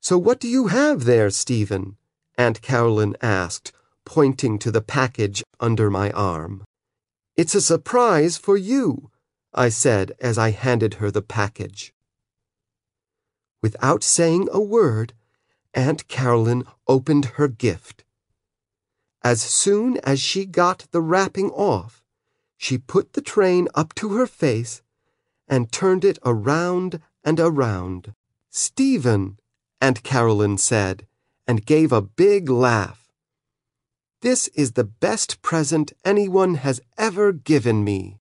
"So what do you have there, Stephen?" Aunt Carolyn asked, pointing to the package under my arm. "It's a surprise for you," I said as I handed her the package. Without saying a word, Aunt Carolyn opened her gift. As soon as she got the wrapping off, she put the train up to her face and turned it around and around. "Stephen," Aunt Carolyn said, and gave a big laugh. "This is the best present anyone has ever given me."